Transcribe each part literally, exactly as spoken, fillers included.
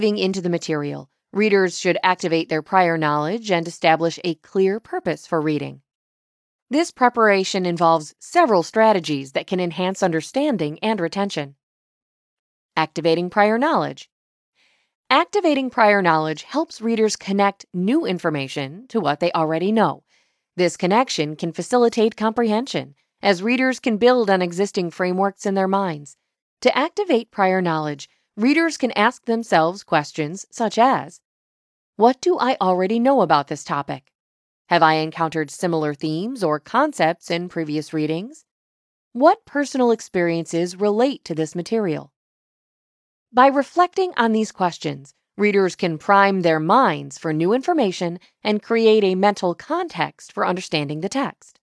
Diving into the material, readers should activate their prior knowledge and establish a clear purpose for reading. This preparation involves several strategies that can enhance understanding and retention. Activating prior knowledge. Activating prior knowledge helps readers connect new information to what they already know. This connection can facilitate comprehension, as readers can build on existing frameworks in their minds. To activate prior knowledge, readers can ask themselves questions such as, what do I already know about this topic? Have I encountered similar themes or concepts in previous readings? What personal experiences relate to this material? By reflecting on these questions, readers can prime their minds for new information and create a mental context for understanding the text.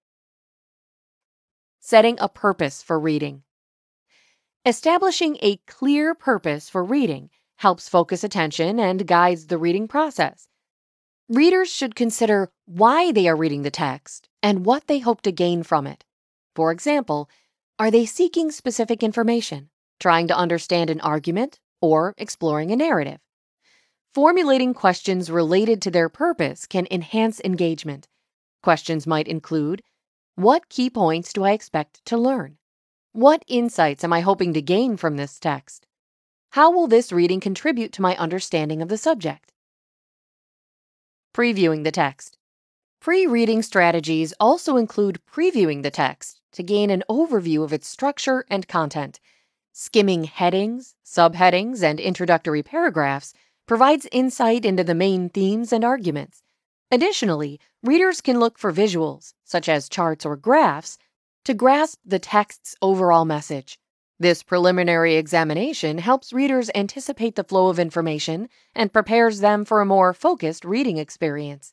Setting a purpose for reading. Establishing a clear purpose for reading helps focus attention and guides the reading process. Readers should consider why they are reading the text and what they hope to gain from it. For example, are they seeking specific information, trying to understand an argument, or exploring a narrative? Formulating questions related to their purpose can enhance engagement. Questions might include, what key points do I expect to learn? What insights am I hoping to gain from this text? How will this reading contribute to my understanding of the subject? Previewing the text. Pre-reading strategies also include previewing the text to gain an overview of its structure and content. Skimming headings, subheadings, and introductory paragraphs provides insight into the main themes and arguments. Additionally, readers can look for visuals, such as charts or graphs, to grasp the text's overall message. This preliminary examination helps readers anticipate the flow of information and prepares them for a more focused reading experience.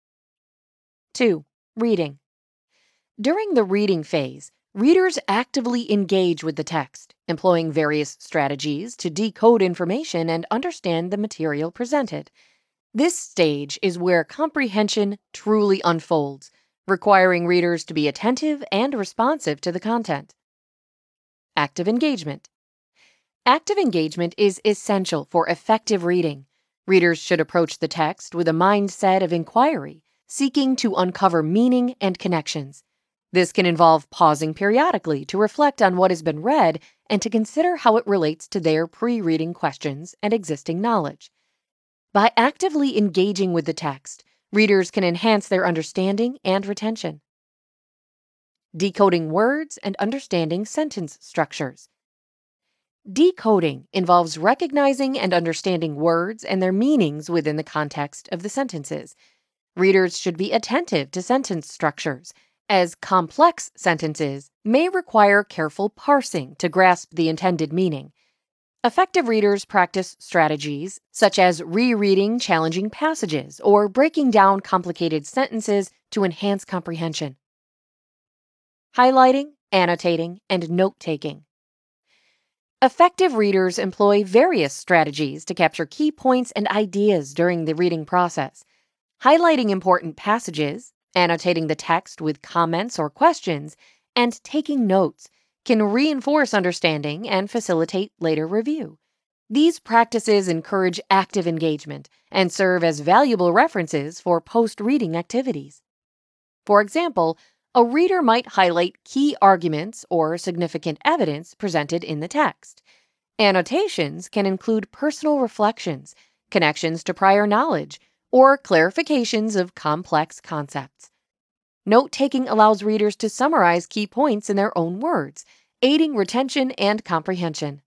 two. Reading. During the reading phase, readers actively engage with the text, employing various strategies to decode information and understand the material presented. This stage is where comprehension truly unfolds, requiring readers to be attentive and responsive to the content. Active engagement. Active engagement is essential for effective reading. Readers should approach the text with a mindset of inquiry, seeking to uncover meaning and connections. This can involve pausing periodically to reflect on what has been read and to consider how it relates to their pre-reading questions and existing knowledge. By actively engaging with the text, readers can enhance their understanding and retention. Decoding words and understanding sentence structures. Decoding involves recognizing and understanding words and their meanings within the context of the sentences. Readers should be attentive to sentence structures, as complex sentences may require careful parsing to grasp the intended meaning. Effective readers practice strategies such as rereading challenging passages or breaking down complicated sentences to enhance comprehension. Highlighting, annotating, and note-taking. Effective readers employ various strategies to capture key points and ideas during the reading process. Highlighting important passages, annotating the text with comments or questions, and taking notes can reinforce understanding and facilitate later review. These practices encourage active engagement and serve as valuable references for post-reading activities. For example, a reader might highlight key arguments or significant evidence presented in the text. Annotations can include personal reflections, connections to prior knowledge, or clarifications of complex concepts. Note-taking allows readers to summarize key points in their own words, aiding retention and comprehension.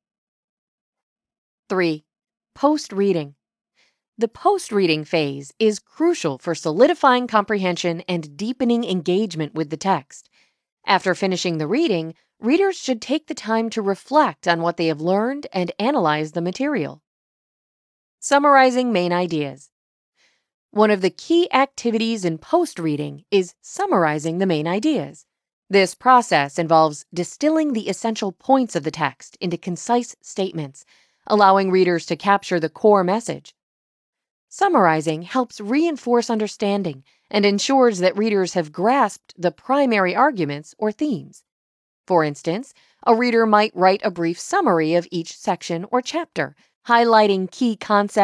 three. Post-reading. The post-reading phase is crucial for solidifying comprehension and deepening engagement with the text. After finishing the reading, readers should take the time to reflect on what they have learned and analyze the material. Summarizing main ideas. One of the key activities in post-reading is summarizing the main ideas. This process involves distilling the essential points of the text into concise statements, allowing readers to capture the core message. Summarizing helps reinforce understanding and ensures that readers have grasped the primary arguments or themes. For instance, a reader might write a brief summary of each section or chapter, highlighting key concepts